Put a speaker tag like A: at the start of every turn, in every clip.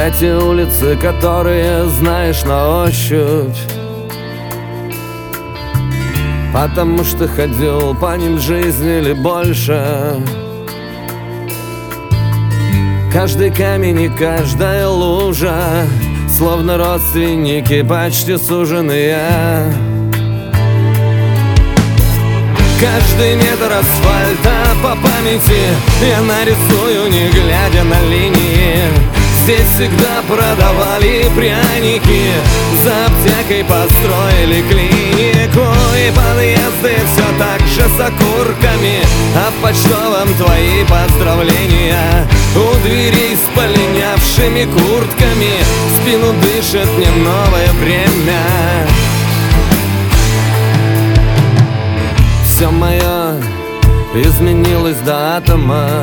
A: Эти улицы, которые знаешь на ощупь, потому что ходил по ним жизнь или больше. Каждый камень и каждая лужа словно родственники, почти суженые. Каждый метр асфальта по памяти я нарисую, не глядя на линии. Здесь всегда продавали пряники, за аптекой построили клинику. И подъезды все так же с окурками, а в почтовом твои поздравления. У дверей с полинявшими куртками в спину дышит мне новое время. Все мое изменилось до атома,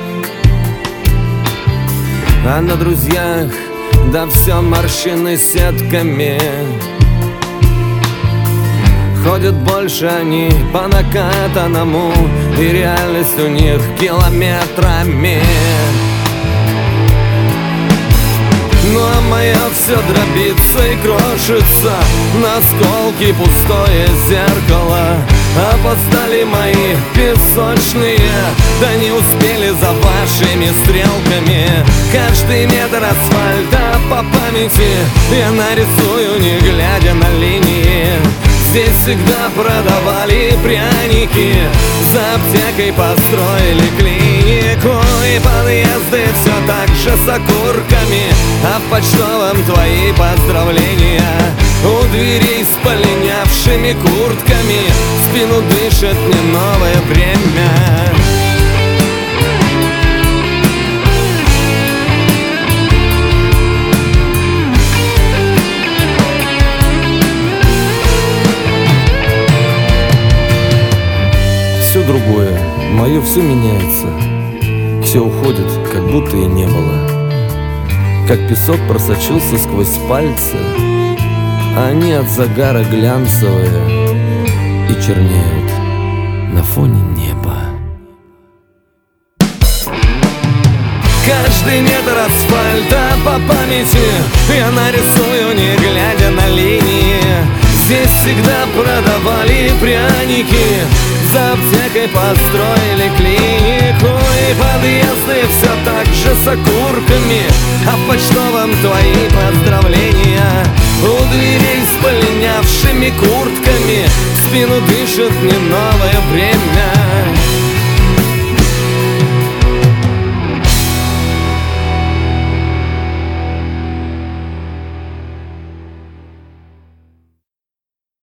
A: а на друзьях, да все морщины сетками. Ходят больше они по накатанному, и реальность у них километрами. Ну а мое все дробится и крошится на осколки пустое зеркало. Опоздали мои песочные, да не успели за вашими стрелками. Каждый метр асфальта по памяти я нарисую, не глядя на линии. Здесь всегда продавали пряники, за аптекой построили клинику. И подъезды все так же с окурками, а в почтовом твои поздравления. У дверей с полинявшими куртками в спину дышит мне новое время. Все другое, мое все меняется, все уходит, как будто и не было. Как песок просочился сквозь пальцы, они от загара глянцевые и чернеют на фоне неба. Каждый метр асфальта по памяти я нарисую, не глядя на линии. Здесь всегда продавали пряники, за аптекой построили клинику. И подъезды все так же с окурками, а в почтовом твои поздравления. У дверей с полинявшими куртками в спину дышит мне новое время.